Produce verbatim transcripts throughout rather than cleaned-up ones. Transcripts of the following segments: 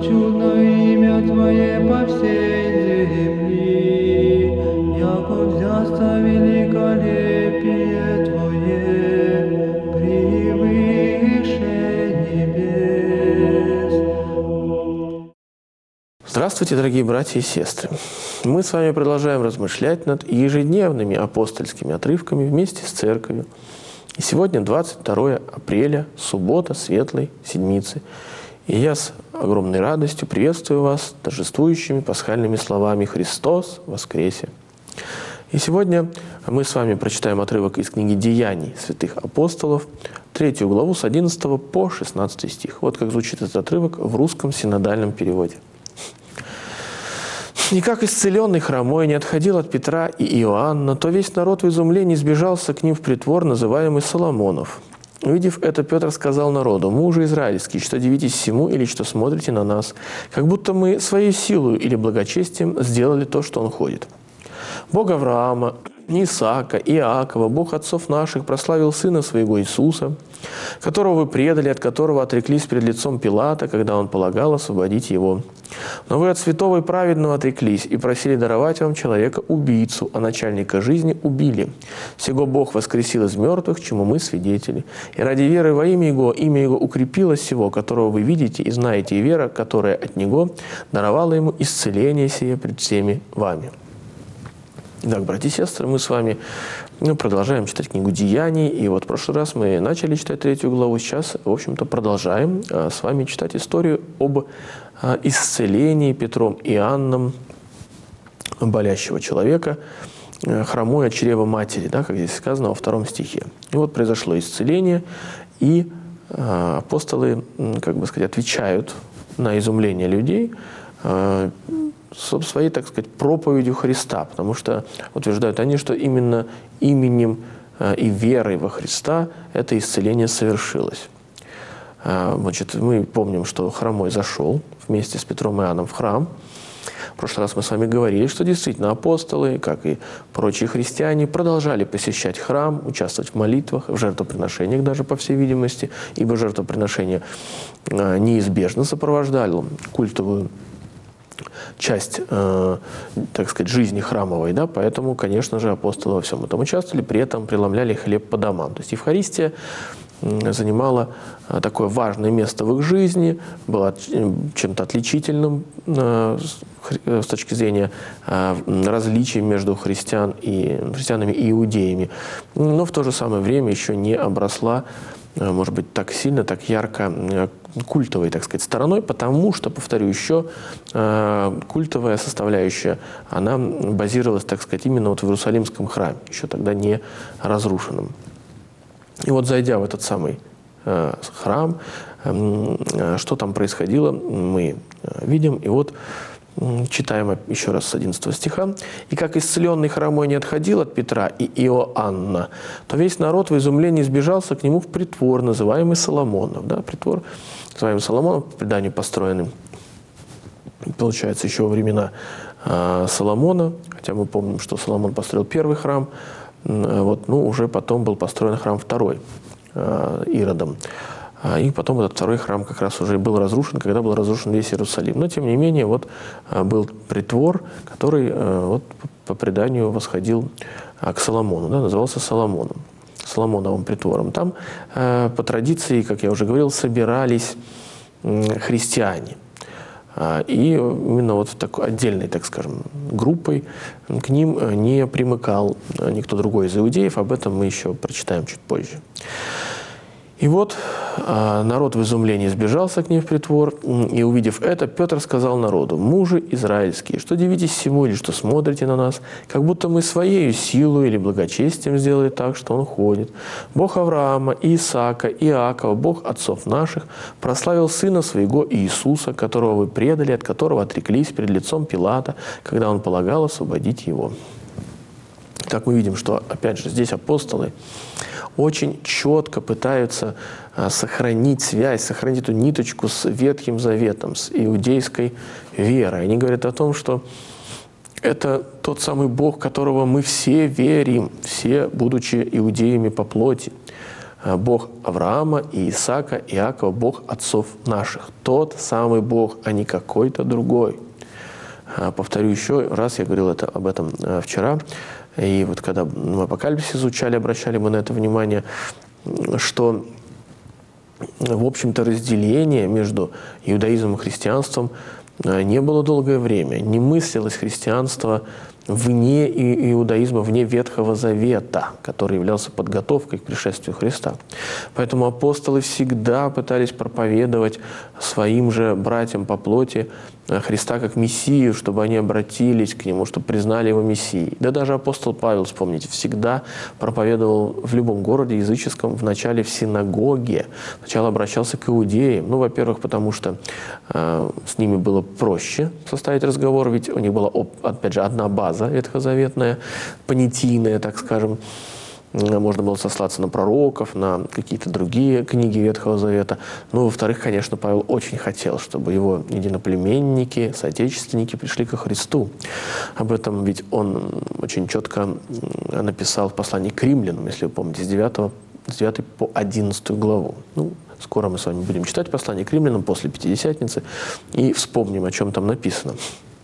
чудно имя Твое по всей земли, яко взясто великолепие Твое превыше небес. Здравствуйте, дорогие братья и сестры! Мы с вами продолжаем размышлять над ежедневными апостольскими отрывками вместе с Церковью. И сегодня двадцать второе апреля, суббота Светлой Седмицы. И я с огромной радостью приветствую вас торжествующими пасхальными словами «Христос воскресе!». И сегодня мы с вами прочитаем отрывок из книги «Деяний святых апостолов», третью главу с одиннадцатого по шестнадцатый стих. Вот как звучит этот отрывок в русском синодальном переводе. «Никак исцеленный хромой не отходил от Петра и Иоанна, то весь народ в изумлении сбежался к ним в притвор, называемый Соломонов. Увидев это, Петр сказал народу: мужи израильские, что дивитесь всему или что смотрите на нас, как будто мы своей силой или благочестием сделали то, что он ходит. Бог Авраама, Исаака, Иакова, Бог отцов наших прославил Сына Своего Иисуса, которого вы предали, от которого отреклись пред лицом Пилата, когда он полагал освободить его. Но вы от святого и праведного отреклись и просили даровать вам человека-убийцу, а начальника жизни убили. Сего Бог воскресил из мертвых, чему мы свидетели. И ради веры во имя Его, имя Его укрепилось сего, которого вы видите и знаете, и вера, которая от Него, даровала Ему исцеление сие пред всеми вами». Итак, братья и сестры, мы с вами ну, продолжаем читать книгу «Деяний». И вот в прошлый раз мы начали читать третью главу. Сейчас, в общем-то, продолжаем а, с вами читать историю об а, исцелении Петром и Иоанном болящего человека, а, хромой от чрева матери, да, как здесь сказано во втором стихе. И вот произошло исцеление, и а, апостолы, как бы сказать, отвечают на изумление людей, а, своей, так сказать, проповедью Христа, потому что утверждают они, что именно именем и верой во Христа это исцеление совершилось. Значит, мы помним, что хромой зашел вместе с Петром и Иоанном в храм. В прошлый раз мы с вами говорили, что действительно апостолы, как и прочие христиане, продолжали посещать храм, участвовать в молитвах, в жертвоприношениях даже, по всей видимости, ибо жертвоприношение неизбежно сопровождало культовую часть, э, так сказать, жизни храмовой, да, поэтому, конечно же, апостолы во всем этом участвовали, при этом преломляли хлеб по домам. То есть Евхаристия занимала такое важное место в их жизни, была чем-то отличительным э, с точки зрения э, различий между христиан и, христианами и иудеями, но в то же самое время еще не обросла, может быть, так сильно, так ярко культовой, так сказать, стороной, потому что, повторю еще, культовая составляющая, она базировалась, так сказать, именно вот в Иерусалимском храме, еще тогда не разрушенном. И вот, зайдя в этот самый храм, что там происходило, мы видим, и вот читаем еще раз с одиннадцатого стиха. «И как исцеленный хромой не отходил от Петра и Иоанна, то весь народ в изумлении сбежался к нему в притвор, называемый Соломонов». Да, притвор, называемый Соломонов, по преданию построенный, получается, еще во времена э, Соломона, хотя мы помним, что Соломон построил первый храм, э, вот, ну, уже потом был построен храм второй э, Иродом. И потом этот второй храм как раз уже был разрушен, когда был разрушен весь Иерусалим. Но, тем не менее, вот был притвор, который вот, по преданию восходил к Соломону, да, назывался Соломоном, Соломоновым притвором. Там по традиции, как я уже говорил, собирались христиане. И именно вот такой отдельной, так скажем, группой к ним не примыкал никто другой из иудеев. Об этом мы еще прочитаем чуть позже. И вот а, народ в изумлении сбежался к ним в притвор, и, увидев это, Петр сказал народу: мужи израильские, что дивитесь всему или что смотрите на нас, как будто мы своей силой или благочестием сделали так, что он ходит. Бог Авраама, Исаака, Иакова, Бог отцов наших, прославил Сына Своего Иисуса, которого вы предали, от которого отреклись перед лицом Пилата, когда он полагал освободить его. Так мы видим, что, опять же, здесь апостолы очень четко пытаются а, сохранить связь, сохранить эту ниточку с Ветхим Заветом, с иудейской верой. Они говорят о том, что это тот самый Бог, которого мы все верим, все, будучи иудеями по плоти. Бог Авраама и Исаака, и Иакова, Бог отцов наших. Тот самый Бог, а не какой-то другой. Повторю еще раз, я говорил это, об этом вчера, и вот когда мы Апокалипсис изучали, обращали мы на это внимание, что, в общем-то, разделение между иудаизмом и христианством не было долгое время. Не мыслилось христианство вне иудаизма, вне Ветхого Завета, который являлся подготовкой к пришествию Христа. Поэтому апостолы всегда пытались проповедовать своим же братьям по плоти Христа как Мессию, чтобы они обратились к Нему, чтобы признали Его Мессией. Да даже апостол Павел, вспомните, всегда проповедовал в любом городе языческом, вначале в синагоге, сначала обращался к иудеям. Ну, во-первых, потому что э, с ними было проще составить разговор, ведь у них была, опять же, одна база ветхозаветная, понятийная, так скажем. Можно было сослаться на пророков, на какие-то другие книги Ветхого Завета. Ну, во-вторых, конечно, Павел очень хотел, чтобы его единоплеменники, соотечественники пришли ко Христу. Об этом ведь он очень четко написал в послании к римлянам, если вы помните, с девятого, с девятой по одиннадцатую главу. Ну, скоро мы с вами будем читать послание к римлянам после Пятидесятницы и вспомним, о чем там написано.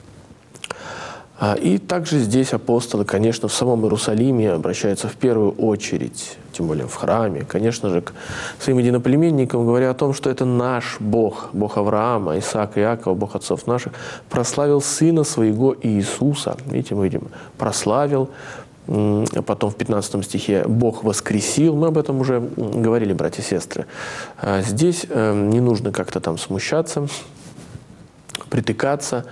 И также здесь апостолы, конечно, в самом Иерусалиме обращаются в первую очередь, тем более в храме, конечно же, к своим единоплеменникам, говоря о том, что это наш Бог, Бог Авраама, Исаака, Иакова, Бог отцов наших, прославил Сына Своего Иисуса. Видите, мы видим, прославил. Потом в пятнадцатом стихе «Бог воскресил». Мы об этом уже говорили, братья и сестры. Здесь не нужно как-то там смущаться, притыкаться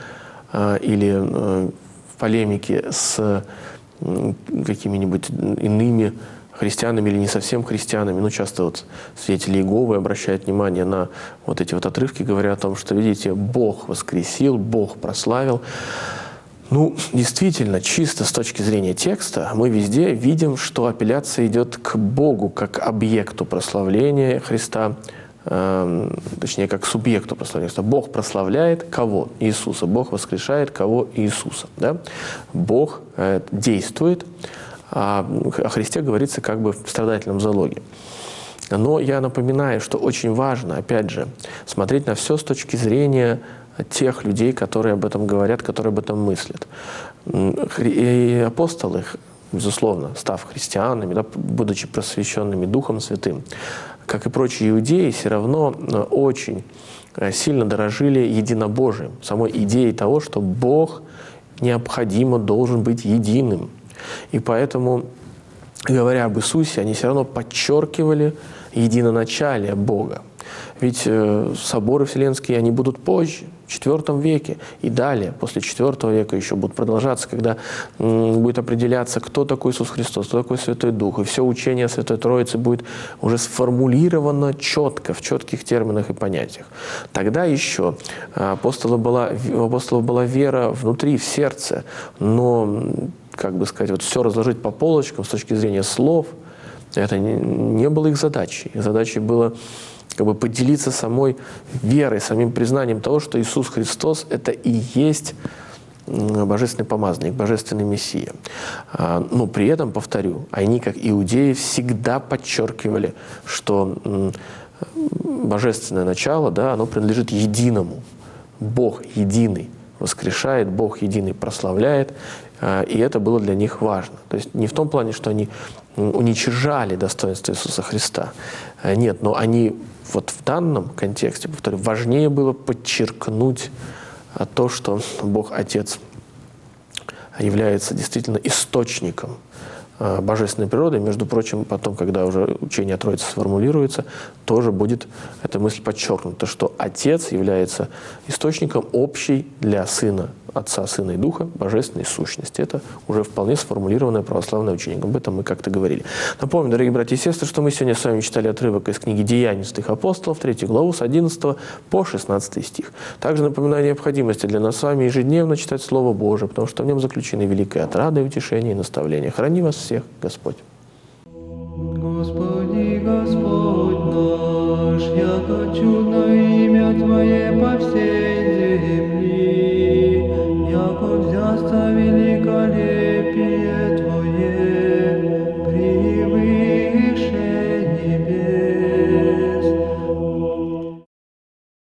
или в полемике с какими-нибудь иными христианами или не совсем христианами. Ну, часто вот свидетели Иеговы обращают внимание на вот эти вот отрывки, говоря о том, что, видите, Бог воскресил, Бог прославил. Ну, действительно, чисто с точки зрения текста, мы везде видим, что апелляция идет к Богу как объекту прославления Христа, точнее, как субъекту прославления. Бог прославляет кого? Иисуса. Бог воскрешает кого? Иисуса. Да? Бог действует, а о Христе говорится как бы в страдательном залоге. Но я напоминаю, что очень важно, опять же, смотреть на все с точки зрения тех людей, которые об этом говорят, которые об этом мыслят. И апостолы, безусловно, став христианами, да, будучи просвещенными Духом Святым, как и прочие иудеи, все равно очень сильно дорожили единобожием, самой идеей того, что Бог необходимо должен быть единым. И поэтому, говоря об Иисусе, они все равно подчеркивали единоначалие Бога. Ведь э, соборы вселенские, они будут позже, в четвёртом веке и далее, после четвёртого века еще будут продолжаться, когда м, будет определяться, кто такой Иисус Христос, кто такой Святой Дух, и все учение Святой Троицы будет уже сформулировано четко, в четких терминах и понятиях. Тогда еще апостола была, у апостолов была вера внутри, в сердце, но, как бы сказать, вот все разложить по полочкам с точки зрения слов, это не, не было их задачей. Их задачей было как бы поделиться самой верой, самим признанием того, что Иисус Христос – это и есть божественный помазанник, божественный Мессия. Но при этом, повторю, они, как иудеи, всегда подчеркивали, что божественное начало, да, оно принадлежит единому. Бог единый воскрешает, Бог единый прославляет, и это было для них важно. То есть не в том плане, что они уничижали достоинство Иисуса Христа. Нет, но они вот в данном контексте, повторю, важнее было подчеркнуть то, что Бог Отец является действительно источником божественной природы. Между прочим, потом, когда уже учение о Троице сформулируется, тоже будет эта мысль подчеркнута, что Отец является источником общей для Сына, Отца, Сына и Духа божественной сущности. Это уже вполне сформулированное православное учение. Об этом мы как-то говорили. Напомню, дорогие братья и сестры, что мы сегодня с вами читали отрывок из книги «Деяний святых апостолов», третью главу, с одиннадцатого по шестнадцатый стих. Также напоминаю о необходимости для нас с вами ежедневно читать Слово Божие, потому что в нем заключены великая отрада и утешение и наставление. Храни вас всех Господь. Господи, Господь наш, яко чудно имя Твое по всей